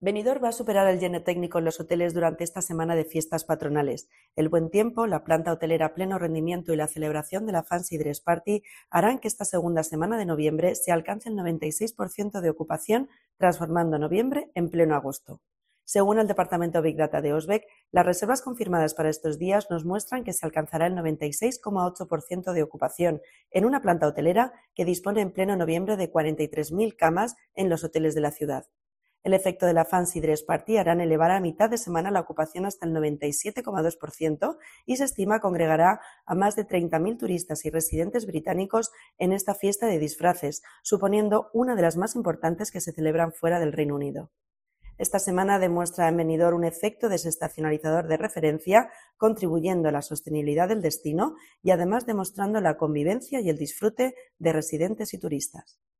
Benidorm va a superar el lleno técnico en los hoteles durante esta semana de fiestas patronales. El buen tiempo, la planta hotelera a pleno rendimiento y la celebración de la Fancy Dress Party harán que esta segunda semana de noviembre se alcance el 96% de ocupación, transformando noviembre en pleno agosto. Según el departamento Big Data de Osbeck, las reservas confirmadas para estos días nos muestran que se alcanzará el 96,8% de ocupación en una planta hotelera que dispone en pleno noviembre de 43.000 camas en los hoteles de la ciudad. El efecto de la Fancy Dress Party harán elevar a mitad de semana la ocupación hasta el 97,2% y se estima congregará a más de 30.000 turistas y residentes británicos en esta fiesta de disfraces, suponiendo una de las más importantes que se celebran fuera del Reino Unido. Esta semana demuestra en Benidorm un efecto desestacionalizador de referencia, contribuyendo a la sostenibilidad del destino y además demostrando la convivencia y el disfrute de residentes y turistas.